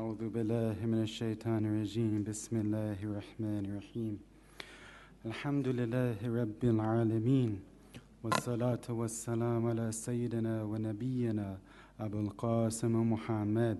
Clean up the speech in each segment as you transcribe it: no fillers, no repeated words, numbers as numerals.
أعوذ بالله من الشيطان الرجيم بسم الله الرحمن الرحيم الحمد لله رب العالمين والصلاة والسلام على سيدنا ونبينا أبو القاسم محمد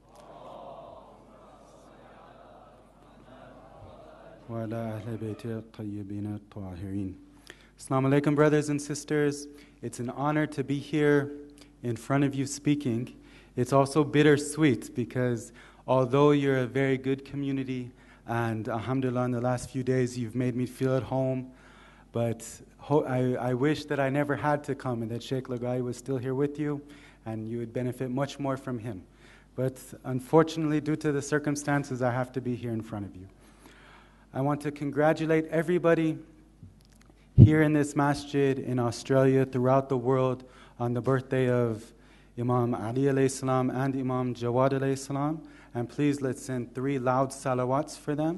وعلى أهل بيته الطيبين الطاهرين. Assalamu alaikum, brothers and sisters. It's an honor to be here in front of you speaking. It's also bittersweet because although you're a very good community and alhamdulillah in the last few days you've made me feel at home, but I wish that I never had to come and that Sheikh Lagai was still here with you and you would benefit much more from him. But unfortunately, due to the circumstances, I have to be here in front of you. I want to congratulate everybody here in this masjid, in Australia, throughout the world, on the birthday of Imam Ali alayhi salam and Imam Jawad alayhi salam. And please let's send 3 loud salawats for them.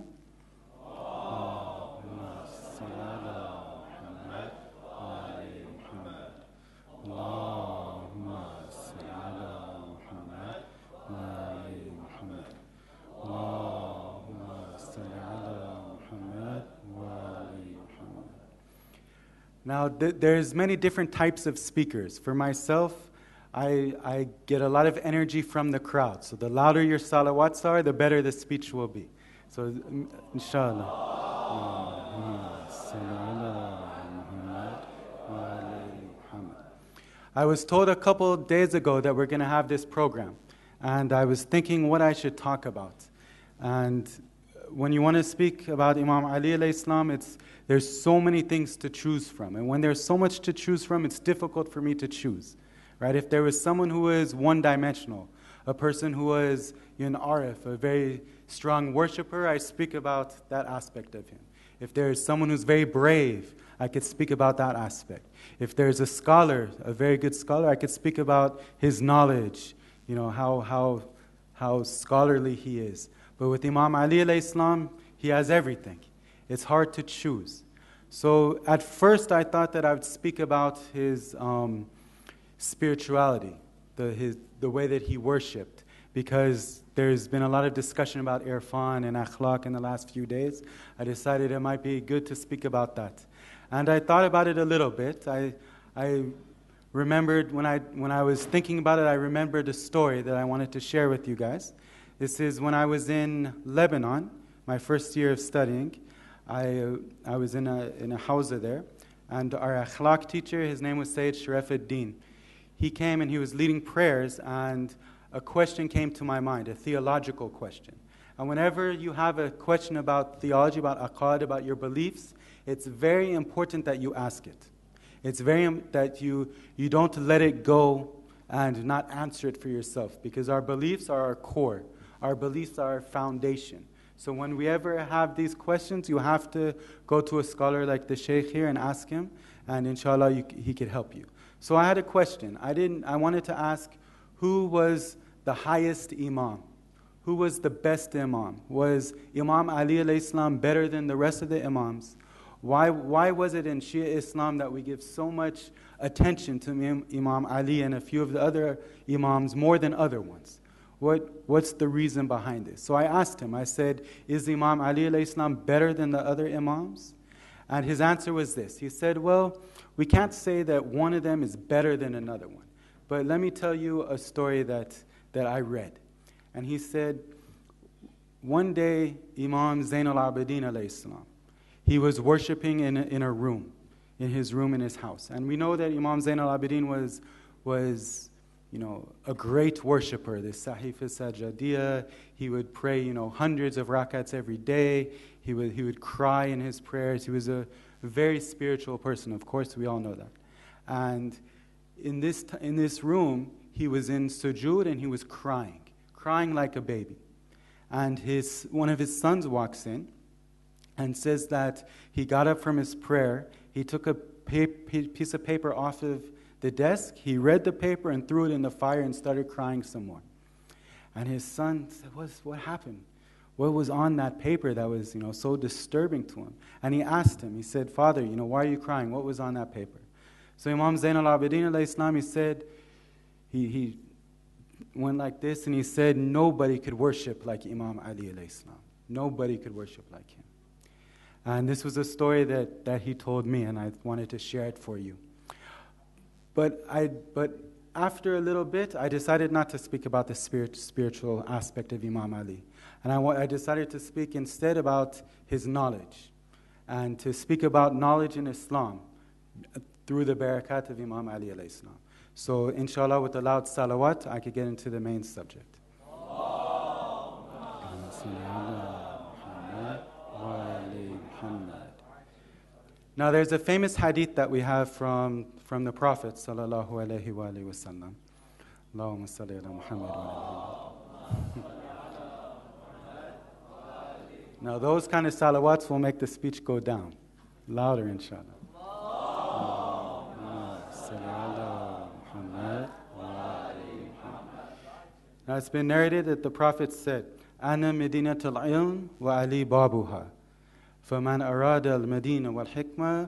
Now, there's many different types of speakers. For myself, I get a lot of energy from the crowd. So the louder your salawats are, the better the speech will be. So, inshallah. I was told a couple of days ago that we're going to have this program. And I was thinking what I should talk about. And when you want to speak about Imam Ali alayhi salam, there's so many things to choose from. And when there's so much to choose from, it's difficult for me to choose. Right? If there was someone who is one-dimensional, a person who was an arif, a very strong worshiper, I speak about that aspect of him. If there's someone who's very brave, I could speak about that aspect. If there's a scholar, a very good scholar, I could speak about his knowledge, how scholarly he is. But with Imam Ali alayhi salam, he has everything. It's hard to choose. So at first I thought that I would speak about his spirituality, the way that he worshipped, because there's been a lot of discussion about irfan and akhlaq in the last few days. I decided it might be good to speak about that. And I thought about it a little bit. I remembered when I was thinking about it, I remembered a story that I wanted to share with you guys. This is when I was in Lebanon, my first year of studying. I was in a hawza there, and our akhlaq teacher, his name was Sayyid Sharaf ad-Din. He came and he was leading prayers, and a question came to my mind, a theological question. And whenever you have a question about theology, about aqad, about your beliefs, it's very important that you ask it. It's that you don't let it go and not answer it for yourself, because our beliefs are our core. Our beliefs are our foundation. So when we ever have these questions, you have to go to a scholar like the sheikh here and ask him, and inshallah he could help you. So I had a question. I wanted to ask, who was the highest imam? Who was the best imam? Was Imam Ali alayhi salam better than the rest of the imams? Why was it in Shia Islam that we give so much attention to Imam Ali and a few of the other imams more than other ones? What's the reason behind this? So I asked him, I said, is Imam Ali alayhi salam better than the other imams? And his answer was this. He said, well, we can't say that one of them is better than another one. But let me tell you a story that I read. And he said, one day, Imam Zain al-Abidin alayhi salam, he was worshiping in a room, in his room in his house. And we know that Imam Zain al-Abidin was a great worshiper, the Sahif al-Sajadiyah. He would pray, hundreds of rakats every day. He would cry in his prayers. He was a very spiritual person. Of course, we all know that. And in this room, he was in sujood and he was crying like a baby. And one of his sons walks in and says that he got up from his prayer. He took a piece of paper off of the desk, he read the paper and threw it in the fire and started crying some more. And his son said, what happened? What was on that paper that was, so disturbing to him? And he asked him, he said, Father, why are you crying? What was on that paper? So Imam Zain al-Abidin alayhi salam, he said, he went like this, and he said nobody could worship like Imam Ali alayhi salam. Nobody could worship like him. And this was a story that he told me, and I wanted to share it for you. But after a little bit, I decided not to speak about the spiritual aspect of Imam Ali. And I decided to speak instead about his knowledge, and to speak about knowledge in Islam through the barakat of Imam Ali alayhi salam. So inshallah, with a loud salawat, I could get into the main subject. Now, there's a famous hadith that we have from the Prophet sallallahu alaihi wasallam. Allahumma salli ala Muhammad wa ala. Now, those kind of salawats will make the speech go down. Louder, inshallah. Now, it's been narrated that the Prophet said, "Ana Medinatul Ilm wa Ali Babuha. فَمَنْ أَرَادَ الْمَدِينَ وَالْحِكْمَةِ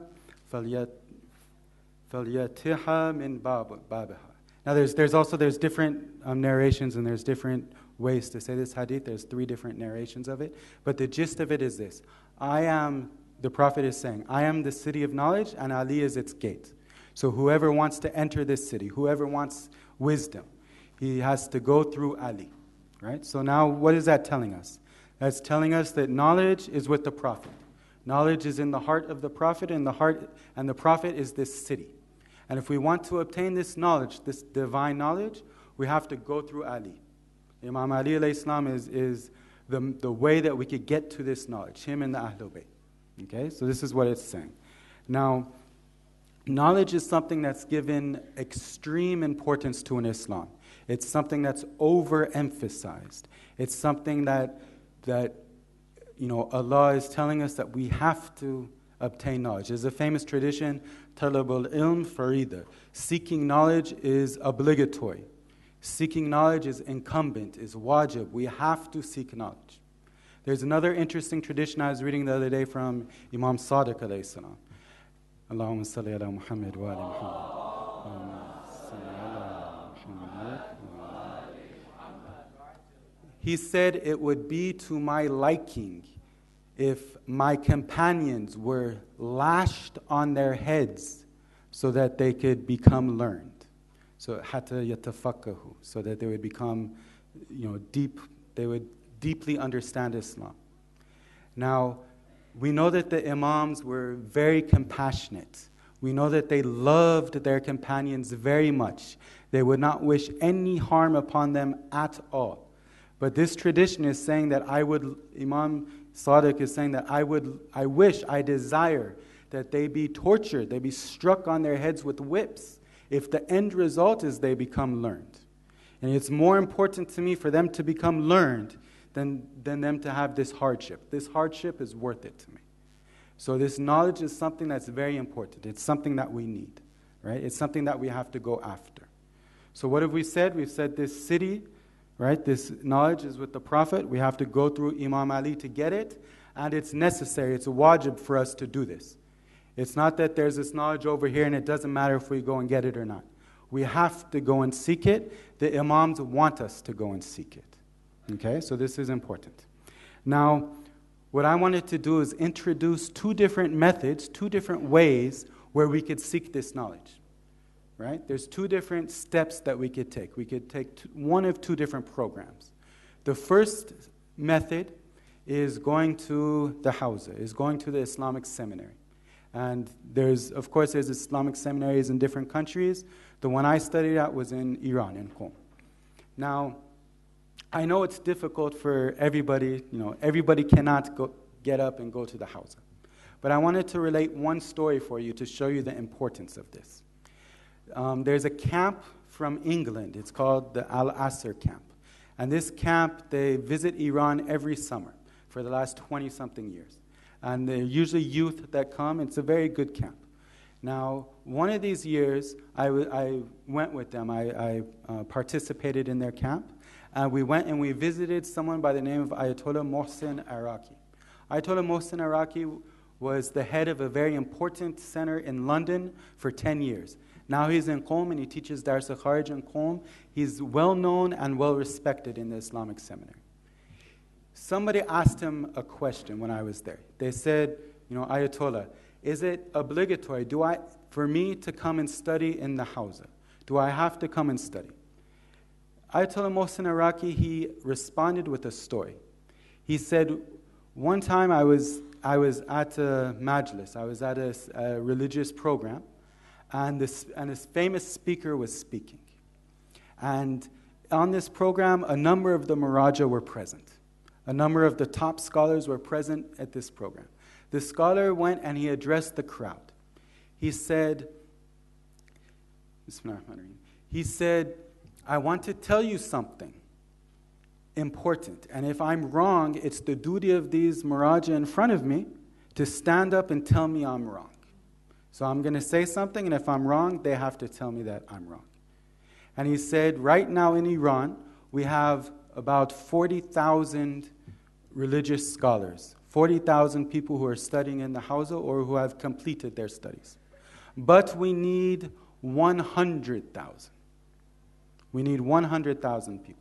فَلْيَتِحَ مِنْ بَابِهَا." Now there's different narrations, and there's different ways to say this hadith. There's 3 different narrations of it. But the gist of it is this. The Prophet is saying, I am the city of knowledge, and Ali is its gate. So whoever wants to enter this city, whoever wants wisdom, he has to go through Ali. Right? So now what is that telling us? That's telling us that knowledge is with the Prophet. Knowledge is in the heart of the Prophet, and the Prophet is this city. And if we want to obtain this knowledge, this divine knowledge, we have to go through Ali. Imam Ali alayhi salam is the way that we could get to this knowledge, him and the Ahlul Bayt. Okay, so this is what it's saying. Now, knowledge is something that's given extreme importance to in Islam. It's something that's overemphasized. It's something that Allah is telling us that we have to obtain knowledge. There's a famous tradition, talabul ilm farida. Seeking knowledge is obligatory. Seeking knowledge is incumbent, is wajib. We have to seek knowledge. There's another interesting tradition I was reading the other day from Imam Sadiq alayhi salam. Allahumma salli ala Muhammad wa ala Muhammad. He said, it would be to my liking if my companions were lashed on their heads so that they could become learned. So hatta yatafaqahu, so that they would become, they would deeply understand Islam. Now, we know that the Imams were very compassionate. We know that they loved their companions very much. They would not wish any harm upon them at all. But this tradition is saying that Imam Sadiq is saying that I desire that they be tortured, they be struck on their heads with whips, if the end result is they become learned. And it's more important to me for them to become learned than them to have this hardship. This hardship is worth it to me. So this knowledge is something that's very important. It's something that we need, right? It's something that we have to go after. So what have we said? We've said this city, right? This knowledge is with the Prophet. We have to go through Imam Ali to get it, and it's necessary. It's a wajib for us to do this. It's not that there's this knowledge over here and it doesn't matter if we go and get it or not. We have to go and seek it. The Imams want us to go and seek it. Okay, so this is important. Now, what I wanted to do is introduce 2 different methods, 2 different ways where we could seek this knowledge. Right? There's 2 different steps that we could take. We could take one of 2 different programs. The first method is going to the Hawza, is going to the Islamic seminary. And there's Islamic seminaries in different countries. The one I studied at was in Iran, in Qom. Now, I know it's difficult for everybody, everybody cannot get up and go to the Hawza. But I wanted to relate one story for you to show you the importance of this. There's a camp from England. It's called the Al-Asr camp. And this camp, they visit Iran every summer for the last 20-something years. And they're usually youth that come. It's a very good camp. Now, one of these years, I went with them. I participated in their camp. And we went and we visited someone by the name of Ayatollah Mohsen Iraqi. Ayatollah Mohsen Iraqi was the head of a very important center in London for 10 years. Now he's in Qom and he teaches Dars al-Kharij in Qom. He's well known and well respected in the Islamic seminary. Somebody asked him a question when I was there. They said, Ayatollah, is it obligatory for me to come and study in the Hawza? Do I have to come and study? Ayatollah Mohsen Iraqi, he responded with a story. He said, one time I was at a majlis, I was at a religious program, and this famous speaker was speaking. And on this program, a number of the Maraja were present. A number of the top scholars were present at this program. The scholar went and he addressed the crowd. He said, I want to tell you something important. And if I'm wrong, it's the duty of these Maraja in front of me to stand up and tell me I'm wrong. So I'm going to say something, and if I'm wrong, they have to tell me that I'm wrong. And he said, right now in Iran, we have about 40,000 religious scholars, 40,000 people who are studying in the Hawza or who have completed their studies. But we need 100,000. We need 100,000 people.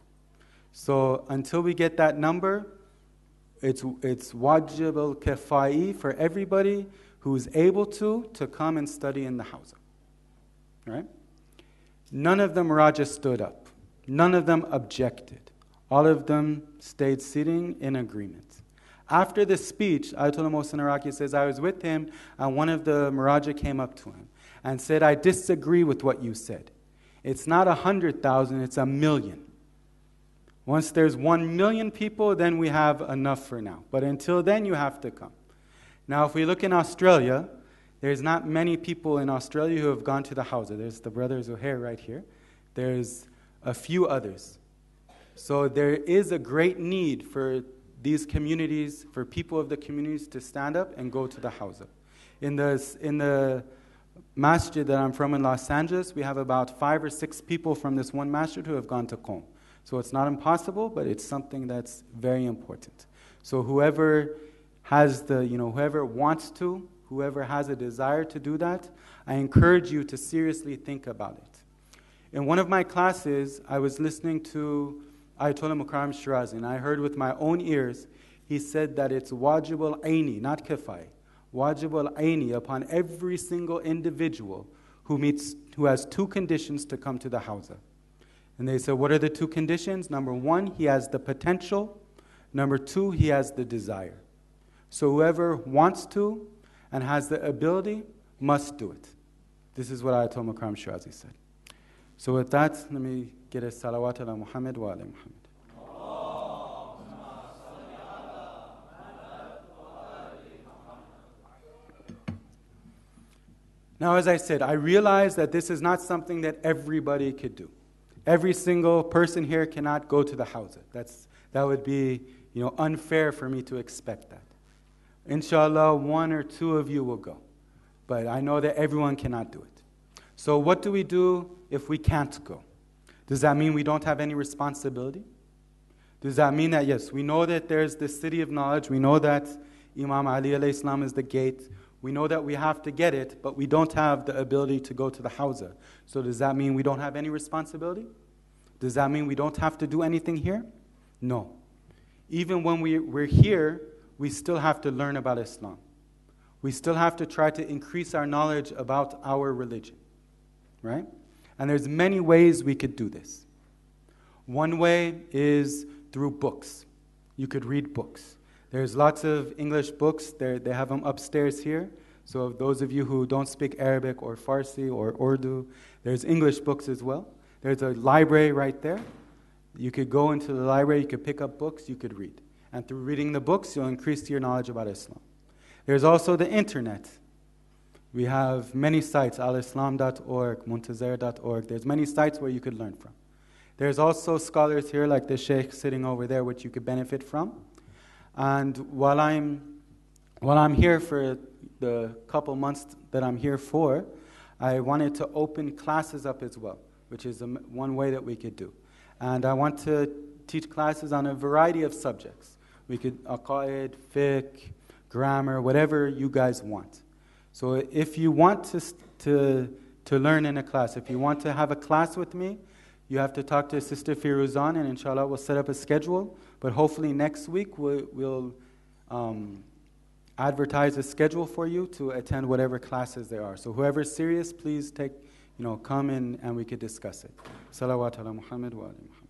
So until we get that number, it's wajib al-kifai for everybody who's able to come and study in the Hawza. Right? None of them Raja stood up. None of them objected. All of them stayed sitting in agreement. After the speech, Ayatollah Mohsen Iraqi says, I was with him, and one of the Maraja came up to him and said, I disagree with what you said. It's not 100,000, it's 1 million. Once there's 1 million people, then we have enough for now. But until then, you have to come. Now, if we look in Australia, there's not many people in Australia who have gone to the Hawza. There's the brother Zuhair right here. There's a few others. So there is a great need for these communities, for people of the communities to stand up and go to the Hawza. In the masjid that I'm from in Los Angeles, we have about 5 or 6 people from this one masjid who have gone to Qom. So it's not impossible, but it's something that's very important. So whoever has whoever wants to, whoever has a desire to do that, I encourage you to seriously think about it. In one of my classes, I was listening to Ayatollah Mukarram Shirazi, and I heard with my own ears, he said that it's wajib al-aini, not kifai, wajib al-aini upon every single individual who has 2 conditions to come to the Hawza. And they said, what are the 2 conditions? Number 1, he has the potential. Number 2, he has the desire. So whoever wants to and has the ability must do it. This is what Ayatollah Mukarram Shirazi said. So with that, let me get a salawat ala Muhammad wa ala Muhammad. Now, as I said, I realize that this is not something that everybody could do. Every single person here cannot go to the Hawza. That would be, unfair for me to expect that. Inshallah, 1 or 2 of you will go. But I know that everyone cannot do it. So what do we do if we can't go? Does that mean we don't have any responsibility? Does that mean that, yes, we know that there's this city of knowledge, we know that Imam Ali alayhi salam is the gate, we know that we have to get it, but we don't have the ability to go to the Hawza. So does that mean we don't have any responsibility? Does that mean we don't have to do anything here? No. Even when we're here, we still have to learn about Islam. We still have to try to increase our knowledge about our religion. Right? And there's many ways we could do this. One way is through books. You could read books. There's lots of English books. They have them upstairs here. So those of you who don't speak Arabic or Farsi or Urdu, there's English books as well. There's a library right there. You could go into the library, you could pick up books, you could read. And through reading the books, you'll increase your knowledge about Islam. There's also the internet. We have many sites, alislam.org, muntazir.org. There's many sites where you could learn from. There's also scholars here like the sheikh sitting over there, which you could benefit from. And while I'm here for the couple months that I'm here for, I wanted to open classes up as well, which is one way that we could do. And I want to teach classes on a variety of subjects. We could aqaid, fiqh, grammar, whatever you guys want. So if you want to to learn in a class. If you want to have a class with me, you have to talk to Sister Firuzan, and inshallah we'll set up a schedule. But hopefully next week we'll advertise a schedule for you to attend whatever classes there are. So whoever's serious, please come in and we could discuss it. Salawat ala Muhammad wa ali Muhammad.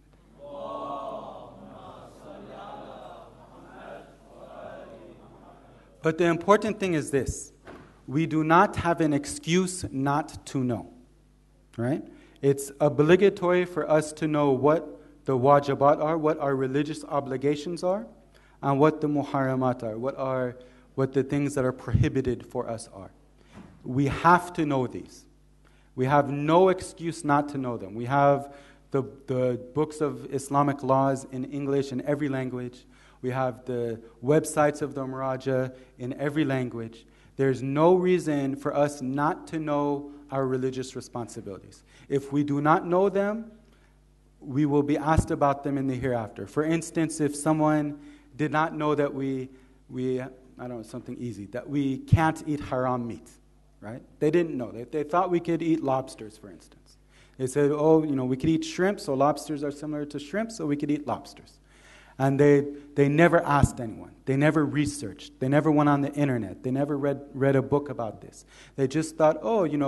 But the important thing is this. We do not have an excuse not to know, right? It's obligatory for us to know what the wajibat are, what our religious obligations are, and what the muharramat are, what the things that are prohibited for us are. We have to know these. We have no excuse not to know them. We have the books of Islamic laws in English in every language. We have the websites of the Muraja in every language. There's no reason for us not to know our religious responsibilities. If we do not know them, we will be asked about them in the hereafter. For instance, if someone did not know that something easy, that we can't eat haram meat, right? They didn't know. They thought we could eat lobsters, for instance. They said, we could eat shrimp, so lobsters are similar to shrimp, so we could eat lobsters. And they never asked anyone. They never researched. They never went on the internet. They never read a book about this. They just thought,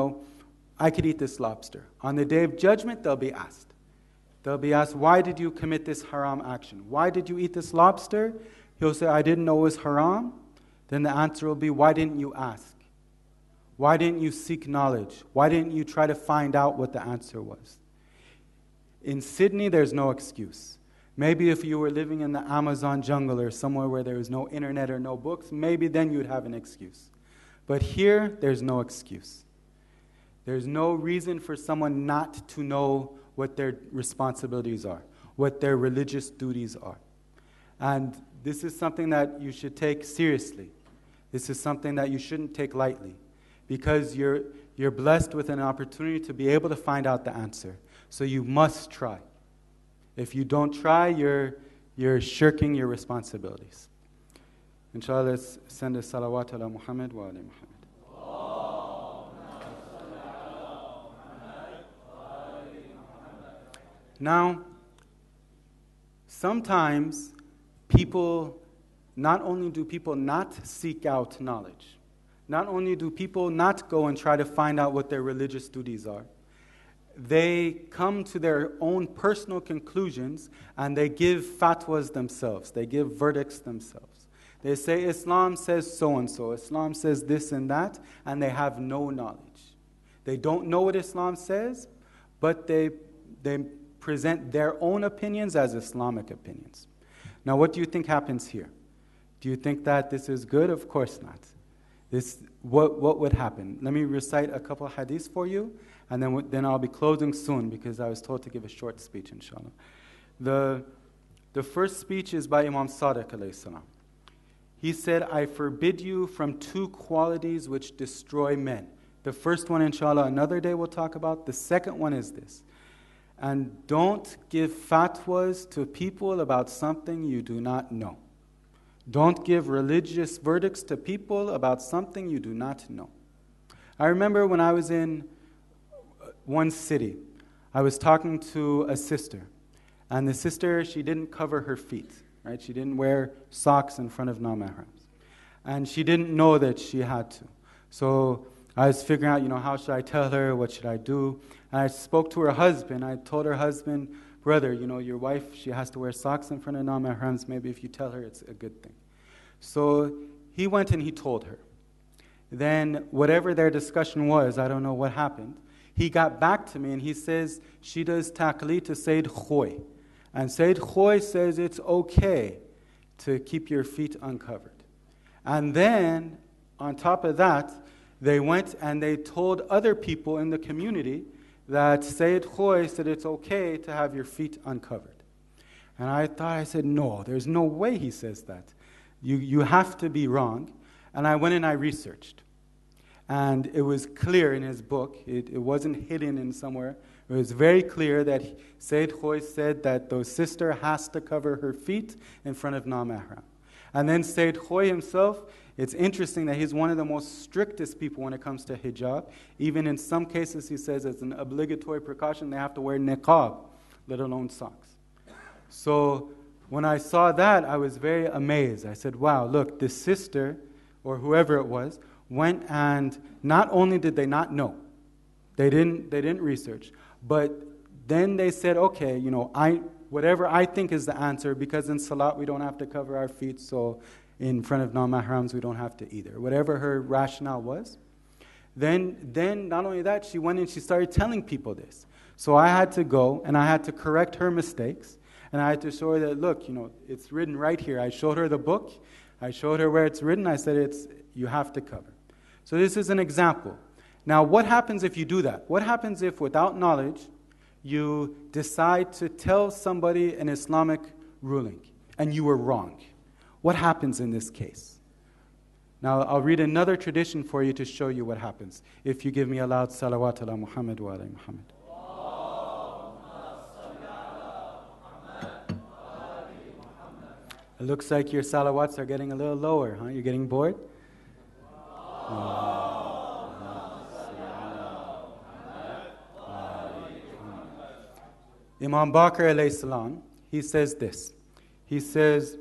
I could eat this lobster. On the Day of Judgment, they'll be asked. They'll be asked, why did you commit this haram action? Why did you eat this lobster? He'll say, I didn't know it was haram. Then the answer will be, why didn't you ask? Why didn't you seek knowledge? Why didn't you try to find out what the answer was? In Sydney, there's no excuse. Maybe if you were living in the Amazon jungle or somewhere where there was no internet or no books, maybe then you'd have an excuse. But here, there's no excuse. There's no reason for someone not to know what their responsibilities are, what their religious duties are. And this is something that you should take seriously. This is something that you shouldn't take lightly, because you're blessed with an opportunity to be able to find out the answer. So you must try. If you don't try, you're shirking your responsibilities. Inshallah, let's send a salawat ala Muhammad wa ali Muhammad. Now, sometimes not only do people not seek out knowledge, not only do people not go and try to find out what their religious duties are, they come to their own personal conclusions and they give fatwas themselves. They give verdicts themselves. They say Islam says so-and-so, Islam says this and that, and they have no knowledge. They don't know what Islam says, but they present their own opinions as Islamic opinions. Now, what do you think happens here? Do you think that this is good? Of course not. What would happen? Let me recite a couple of hadiths for you, and then I'll be closing soon because I was told to give a short speech, inshallah. The first speech is by Imam Sadiq alayhi salam. He said, I forbid you from two qualities which destroy men. The first one, inshallah, another day we'll talk about. The second one is this. And don't give fatwas to people about something you do not know. Don't give religious verdicts to people about something you do not know. I remember when I was in one city, I was talking to a sister. And the sister, she didn't cover her feet, right? She didn't wear socks in front of non-mahrams. And she didn't know that she had to. So I was figuring out, how should I tell her? What should I do? And I spoke to her husband. I told her husband, brother, your wife, she has to wear socks in front of non-mahrams. Maybe if you tell her, it's a good thing. So he went and he told her. Then whatever their discussion was, I don't know what happened, he got back to me and he says, she does taqleed to Sayyid Khoy. And Sayyid Khoy says it's okay to keep your feet uncovered. And then, on top of that, they went and they told other people in the community that Sayyid Khoy said it's okay to have your feet uncovered. And I said, no, there's no way he says that. You have to be wrong. And I went and I researched. And it was clear in his book, it wasn't hidden in somewhere, it was very clear that Sayyid Khoy said that the sister has to cover her feet in front of non-mahram. And then Sayyid Khoy himself, It's interesting that he's one of the most strictest people when it comes to hijab. Even in some cases, he says it's an obligatory precaution, they have to wear niqab, let alone socks. So when I saw that, I was very amazed. I said, wow, look, this sister, or whoever it was, went and not only did they not know, they didn't research, but then they said, okay, whatever I think is the answer, because in salat we don't have to cover our feet, so in front of non-mahrams we don't have to either. Whatever her rationale was. Then not only that, she went and she started telling people this. So I had to go and I had to correct her mistakes, and I had to show her that, look, it's written right here. I showed her the book. I showed her where it's written. I said, you have to cover. So this is an example. Now, what happens if you do that? What happens if, without knowledge, you decide to tell somebody an Islamic ruling and you were wrong? What happens in this case? Now, I'll read another tradition for you to show you what happens if you give me a loud salawat ala Muhammad wa ala Muhammad. It looks like your salawats are getting a little lower, huh? You're getting bored? Imam Baqir alayhi salam, he says this. He says,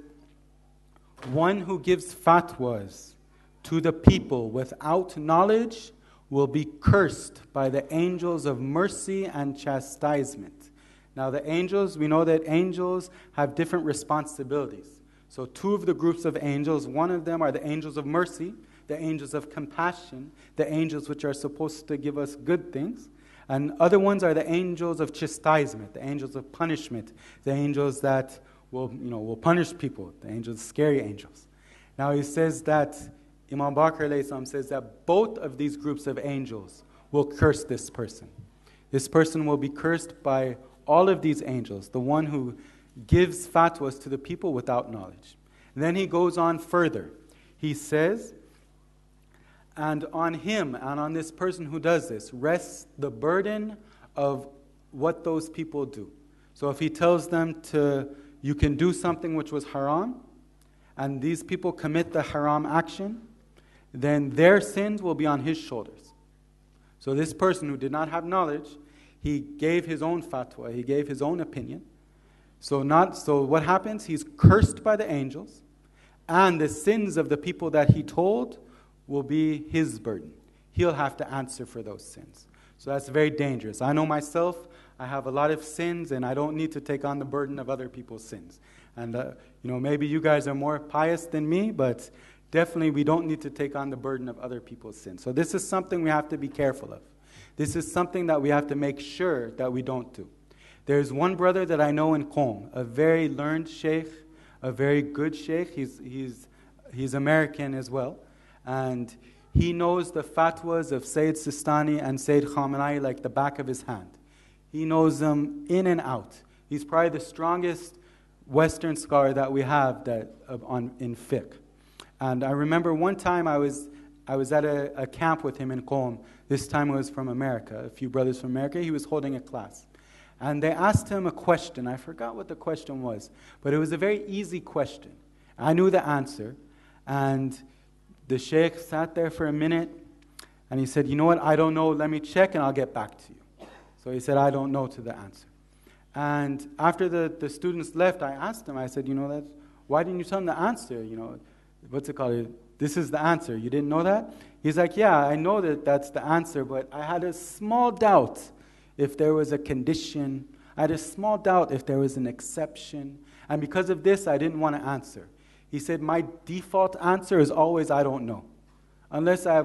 one who gives fatwas to the people without knowledge will be cursed by the angels of mercy and chastisement. Now the angels, we know that angels have different responsibilities. So two of the groups of angels, one of them are the angels of mercy, the angels of compassion, the angels which are supposed to give us good things. And other ones are the angels of chastisement, the angels of punishment, the angels that will punish people, the angels, scary angels. Now he says that, Imam Baqir alayhi salam says that both of these groups of angels will curse this person. This person will be cursed by all of these angels, the one who gives fatwas to the people without knowledge. And then he goes on further. He says, and on him and on this person who does this rests the burden of what those people do. So if he tells them you can do something which was haram, and these people commit the haram action, then their sins will be on his shoulders. So this person who did not have knowledge, he gave his own fatwa, he gave his own opinion. So what happens? He's cursed by the angels, and the sins of the people that he told will be his burden. He'll have to answer for those sins. So that's very dangerous. I know myself, I have a lot of sins, and I don't need to take on the burden of other people's sins. And maybe you guys are more pious than me, but definitely we don't need to take on the burden of other people's sins. So this is something we have to be careful of. This is something that we have to make sure that we don't do. There's one brother that I know in Qom, a very learned sheikh, a very good sheikh. He's American as well. And he knows the fatwas of Sayyid Sistani and Sayyid Khamenei like the back of his hand. He knows them in and out. He's probably the strongest Western scholar that we have in fiqh. And I remember one time I was at a camp with him in Qom. This time it was from America, a few brothers from America. He was holding a class. And they asked him a question. I forgot what the question was, but it was a very easy question. I knew the answer. And the sheikh sat there for a minute, and he said, you know what, I don't know, let me check and I'll get back to you. So he said, I don't know to the answer. And after the students left, I asked him, I said, why didn't you tell them the answer? What's it called? This is the answer. You didn't know that? He's like, yeah, I know that that's the answer, but I had a small doubt if there was a condition. I had a small doubt if there was an exception. And because of this, I didn't want to answer. He said, my default answer is always, I don't know. Unless I have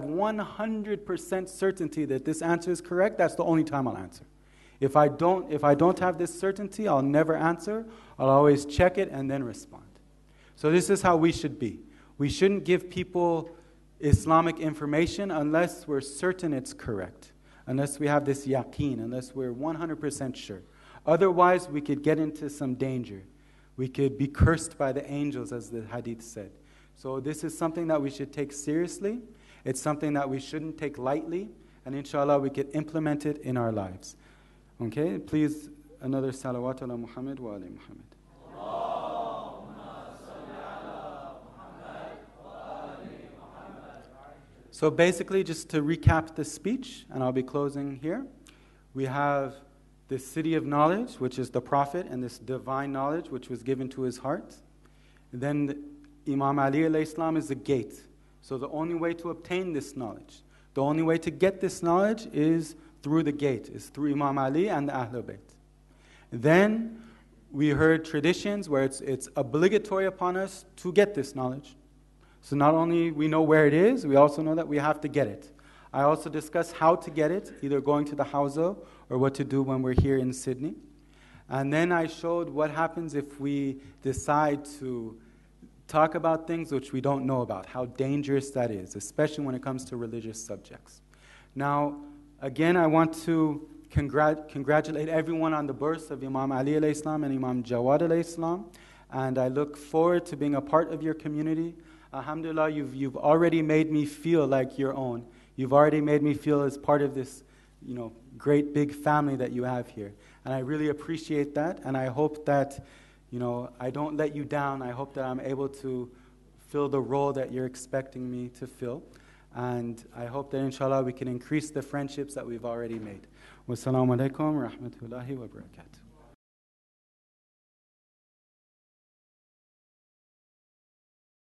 100% certainty that this answer is correct, that's the only time I'll answer. If I don't have this certainty, I'll never answer. I'll always check it and then respond. So this is how we should be. We shouldn't give people Islamic information unless we're certain it's correct, unless we have this yaqeen, unless we're 100% sure. Otherwise, we could get into some danger. We could be cursed by the angels, as the hadith said. So this is something that we should take seriously. It's something that we shouldn't take lightly. And inshallah, we could implement it in our lives. Okay, please, another salawat ala Muhammad wa ala Muhammad. So basically, just to recap the speech, and I'll be closing here, we have the city of knowledge, which is the Prophet, and this divine knowledge, which was given to his heart. Then Imam Ali alayhi salam is the gate. So the only way to obtain this knowledge, the only way to get this knowledge is through the gate, is through Imam Ali and the Ahlul Bayt. Then we heard traditions where it's obligatory upon us to get this knowledge. So not only we know where it is, we also know that we have to get it. I also discussed how to get it, either going to the hawza or what to do when we're here in Sydney. And then I showed what happens if we decide to talk about things which we don't know about, how dangerous that is, especially when it comes to religious subjects. Now, again, I want to congratulate everyone on the births of Imam Ali alayhi salam and Imam Jawad alayhi salam, and I look forward to being a part of your community. Alhamdulillah, you've already made me feel like your own. You've already made me feel as part of this, great big family that you have here. And I really appreciate that, and I hope that, I don't let you down. I hope that I'm able to fill the role that you're expecting me to fill. And I hope that, inshallah, we can increase the friendships that we've already made. Wassalamu alaikum wa rahmatullahi wa barakatuh.